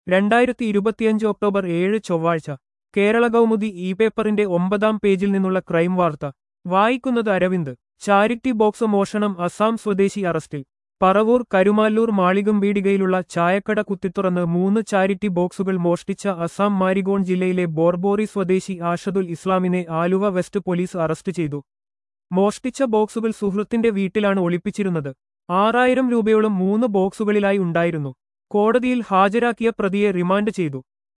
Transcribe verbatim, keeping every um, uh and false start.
രണ്ടായിരത്തി ഇരുപത്തിയഞ്ച് ഒക്ടോബർ ഏഴ് ചൊവ്വാഴ്ച കേരള കൗമുദി ഇ പേപ്പറിന്റെ ഒമ്പതാം പേജിൽ നിന്നുള്ള ക്രൈം വാർത്ത വായിക്കുന്നത് അരവിന്ദ്. ചാരിറ്റി ബോക്സ് മോഷണം, അസാം സ്വദേശി അറസ്റ്റിൽ. പറവൂർ കരുമാല്ലൂർ മാളികംപീടികയിലുള്ള ചായക്കട കുത്തിത്തുറന്ന് മൂന്ന് ചാരിറ്റി ബോക്സുകൾ മോഷ്ടിച്ച അസാം മാരിഗോൺ ജില്ലയിലെ ബോർബോറി സ്വദേശി ആഷദുൽ ഇസ്ലാമിനെ ആലുവ വെസ്റ്റ് പോലീസ് അറസ്റ്റ് ചെയ്തു. മോഷ്ടിച്ച ബോക്സുകൾ സുഹൃത്തിന്റെ വീട്ടിലാണ് ഒളിപ്പിച്ചിരുന്നത്. ആറായിരം രൂപയോളം മൂന്ന് ബോക്സുകളിലായി ഉണ്ടായിരുന്നു. കോടതിയിൽ ഹാജരാക്കിയ പ്രതിയെ റിമാൻഡ് ചെയ്തു.